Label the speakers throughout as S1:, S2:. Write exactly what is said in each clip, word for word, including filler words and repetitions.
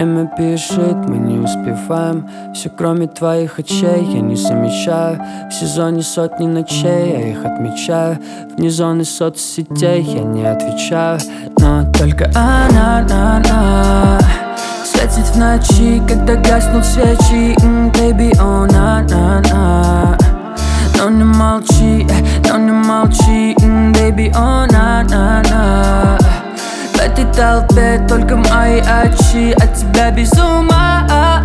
S1: время бежит, мы не успеваем. Все кроме твоих очей я не замечаю. В сезоне сотни ночей я их отмечаю. Вне зоны соцсетей я не отвечаю. Но только она, на, на светит в ночи, когда гаснут свечи. mm, Baby, oh, на, на, на но не молчи, но не молчи, mm, Baby, oh, на, на, на в этой толпе только мои очи от тебя без ума.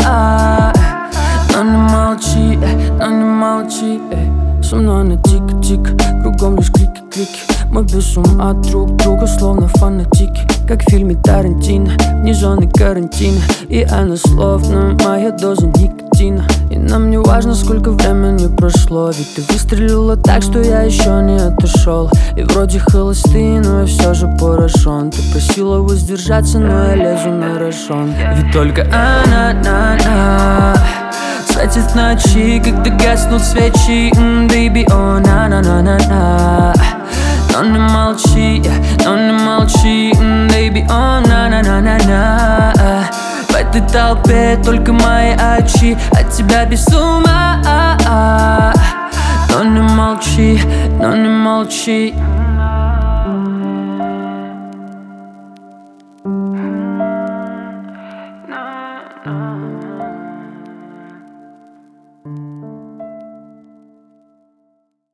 S1: Но не молчи, но не молчи. Со мной на тик-тик, кругом лишь крики-крики. Мы без ума друг друга, словно фанатики. Как в фильме Тарантино, вне зоны карантина. И она словно моя доза никотина. И нам не важно, сколько времени прошло, ведь ты выстрелила так, что я еще не отошел. И вроде холостый, но я все же поражен. Ты просила воздержаться, но я лезу на рожон. Ведь только она, на, на светит в ночи, когда гаснут свечи. mm, Baby, oh, на, на, на, на, на но не молчи, но не молчи, mm, Baby, oh, на, на, на, на, на в этой толпе только мои очи от тебя без ума. Но не молчи, но не молчи.